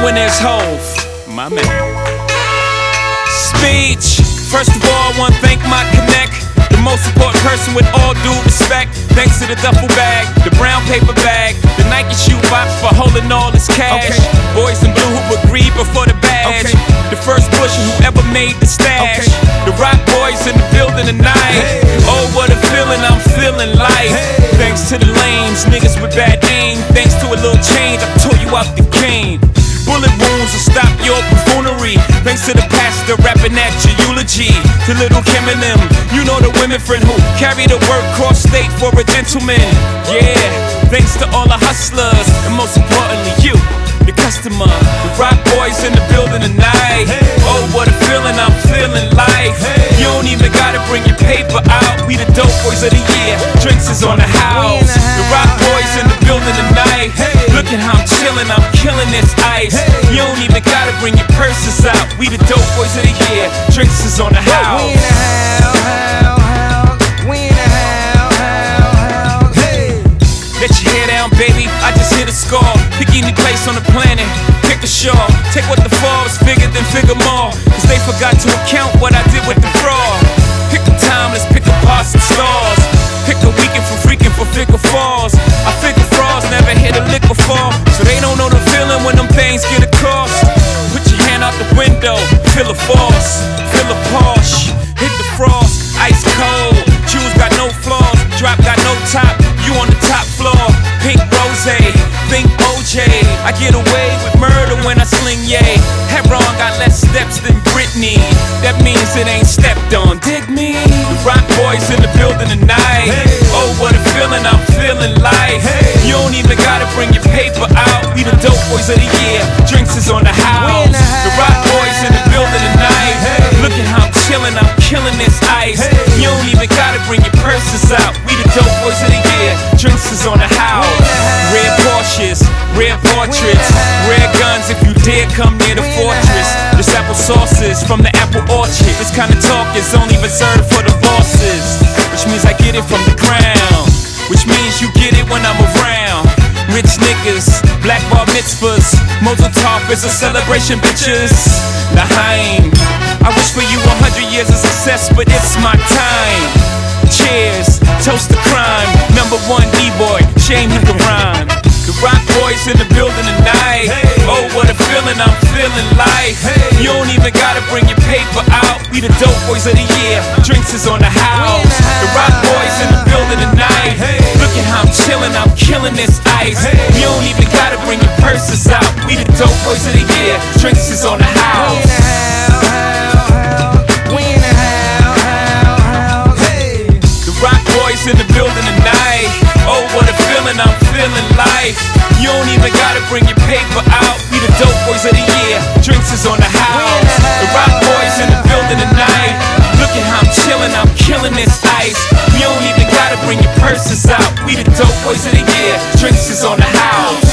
and there's Hov, my man. Speech. First of all, I want to thank my connect, the most important person with all due respect. Thanks to the duffel bag, the brown paper bag, the Nike shoe box for holding all this cash. Boys in blue who agreed before the badge. The first pusher who ever made the stash. The rock boys in the building tonight. Oh, what a feeling, I'm feeling life. Thanks to the lames, niggas with bad aim. Thanks to a little change, I tore you out the game. Bullet wounds will stop your buffoonery. Thanks to the pastor rapping at your eulogy. To little Kim and them, you know the women friend who carry the work cross state for a gentleman. Yeah, thanks to all the hustlers, and most importantly you, the customer. The rock boys in the building tonight. Oh, what a feeling, I'm feeling life. You don't even gotta bring your paper out. We the dope boys of the year, drinks is on the house. The rock boys in the building tonight. Look at how I'm chillin', I'm killing this ice. You don't even gotta bring your purses out. We the dope boys of the year, drinks is on the house. We in the house, we in the house, hey. Let your hair down, baby, I just hit a score. Pick any place on the planet, pick a shore. Take what the fall is bigger than figure more. Cause they forgot to account what I did with the fraud. Pick a time, let's pick apart some stars. Pick a weekend for freaking for figure falls. I figure frauds never hit a lick before, so they don't know the feeling when them things get across. Put your hand out the window, feel a force, feel a Porsche, hit the frost, ice cold. Shoes got no flaws, drop got no top, you on the top floor. Pink rose, think OJ. I get away with murder when I sling yay. Heron got less steps than Britney. That means it ain't stepped on, dig me. The rock boys in the building tonight. Oh, what a feeling, I'm feeling life. You don't even gotta bring your paper out. We the dope boys of the year, drinks is on the house. The rock boys in the building tonight. Look at how I'm chillin', I'm killing this ice. You don't even gotta bring your purses out. We the dope boys of the year, drinks is on the house. Red Porsches, red portraits, red guns if you dare come near the fortress. This apple sauces from the apple orchard. This kind of talk is only reserved for the bosses, which means I get it from the ground, which means you get it when I'm around. Rich niggas, black bar mitzvahs, Mazel Tov is a celebration, bitches. L'chaim, I wish for you 100 years of success, but it's my time. Cheers, toast to crime. Number one D-boy, shame he can rhyme. The rock boys in the building tonight. Oh, what a feeling, I'm feeling life. You don't even gotta bring your paper out. We the dope boys of the year, drinks is on the house. The rock boys in the building tonight. Look at how I'm chillin', I'm killing this ice. You don't even gotta bring your purses out. We the dope boys of the year, drinks is on the house. In the building tonight. Oh, what a feeling, I'm feeling life. You don't even gotta bring your paper out. We the dope boys of the year, drinks is on the house. The rock boys in the building tonight. Look at how I'm chillin', I'm killing this ice. You don't even gotta bring your purses out. We the dope boys of the year, drinks is on the house.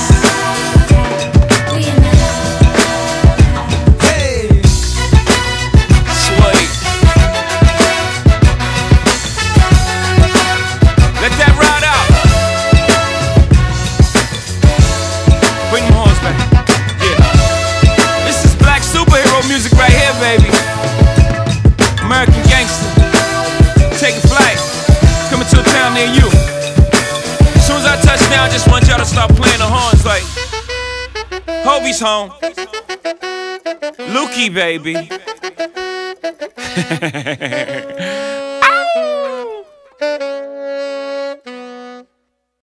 Music right here, baby. American gangster. Take a flight. Coming to a town near you. As soon as I touch down, I just want y'all to start playing the horns like Hovey's home. Lukey, baby.